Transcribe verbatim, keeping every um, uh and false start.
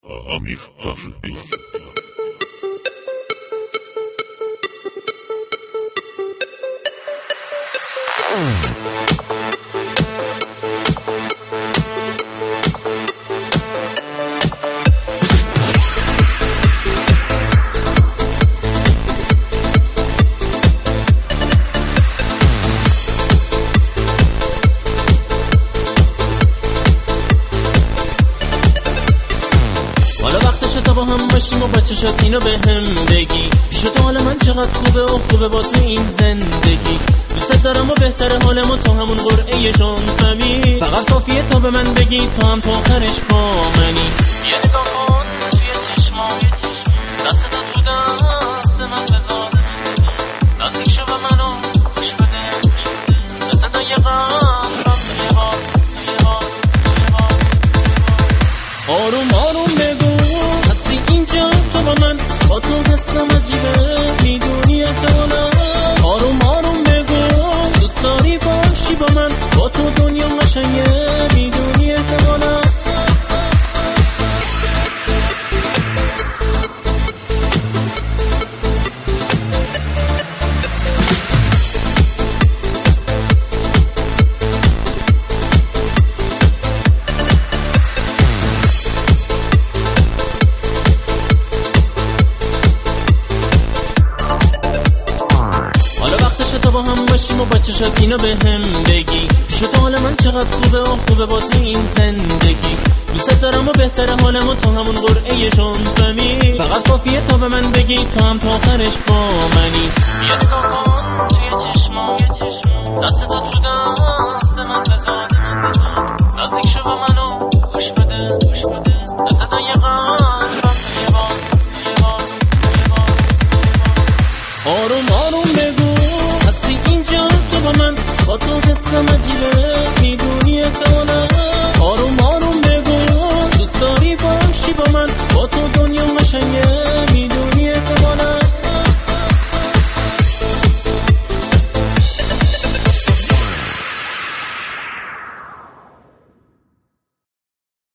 امیر فخرالدین. تا با هم باشیم و بچه شد اینو به هم بگی. شد حال من چقدر خوبه و خوبه با تو این زندگی. دوست دارم و بهتره حالم و تو همون قرعه شانفمی. فقط کافیه تا به من بگی تو هم تا آخرش با منی. یه نگاه کن توی چشمام، دست تو دست من بذار، نزدیک شو به منو خوش بده، به صدای قلبم یه بار یه بار یه بار. آروم آروم بگو هستی اینجا تو با من، با تو دستم عجیبه میدونی احتمالا. آروم آروم بگو دوست داری باشی با من، با تو دنیا قشنگه میدونی احتمالا. تا با هم باشیم و بچه شد اینو به هم بگی. شد حال من چقدر خوبه و خوبه با تو این زندگی. دوست دارم و بهتره حالم و تو همون قرعه شانفمی. فقط کافیه تا به من بگی تو هم تا آخرش با منی. یه نگاه کن توی چشمام، دست تو تو دست من بذار، نزدیک شو به منو خوش بده، به صدای قلبم یه بار یه بار یه بار. آروم آروم بگو هستی اینجا تو با من، با تو دستم عجیبه